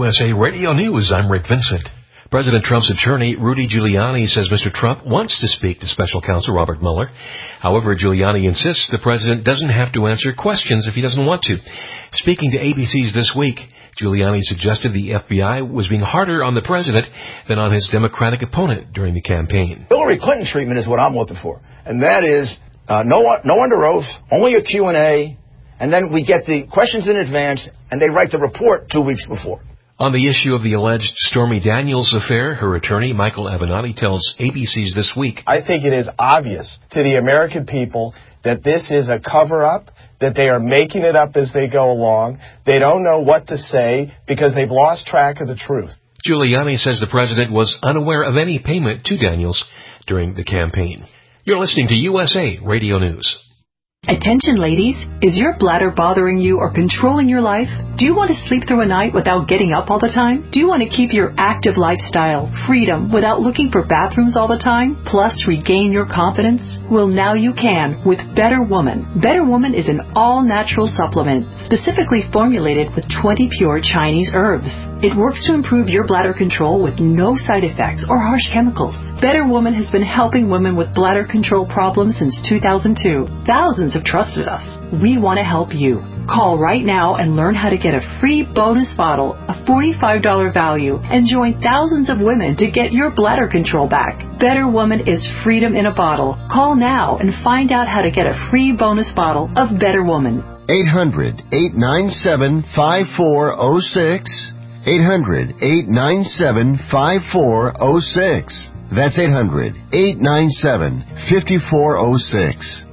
USA Radio News, I'm Rick Vincent. President Trump's attorney, Rudy Giuliani, says Mr. Trump wants to speak to special counsel Robert Mueller. However, Giuliani insists the president doesn't have to answer questions if he doesn't want to. Speaking to ABC's This Week, Giuliani suggested the FBI was being harder on the president than on his Democratic opponent during the campaign. Hillary Clinton treatment is what I'm looking for, and that is no under oath, only a Q&A, and then we get the questions in advance, and they write the report 2 weeks before. On the issue of the alleged Stormy Daniels affair, her attorney, Michael Avenatti, tells ABC's This Week, I think it is obvious to the American people that this is a cover-up, that they are making it up as they go along. They don't know what to say because they've lost track of the truth. Giuliani says the president was unaware of any payment to Daniels during the campaign. You're listening to USA Radio News. Attention ladies, is your bladder bothering you or controlling your life? Do you want to sleep through a night without getting up all the time? Do you want to keep your active lifestyle, freedom, without looking for bathrooms all the time, plus regain your confidence? Well, now you can with Better Woman. Better Woman is an all-natural supplement specifically formulated with 20 pure Chinese herbs. It works to improve your bladder control with no side effects or harsh chemicals. Better Woman has been helping women with bladder control problems since 2002. Thousands have trusted us. We want to help you. Call right now and learn how to get a free bonus bottle, a $45 value, and join thousands of women to get your bladder control back. Better Woman is freedom in a bottle. Call now and find out how to get a free bonus bottle of Better Woman. 800-897-5406. 800-897-5406. That's 800-897-5406.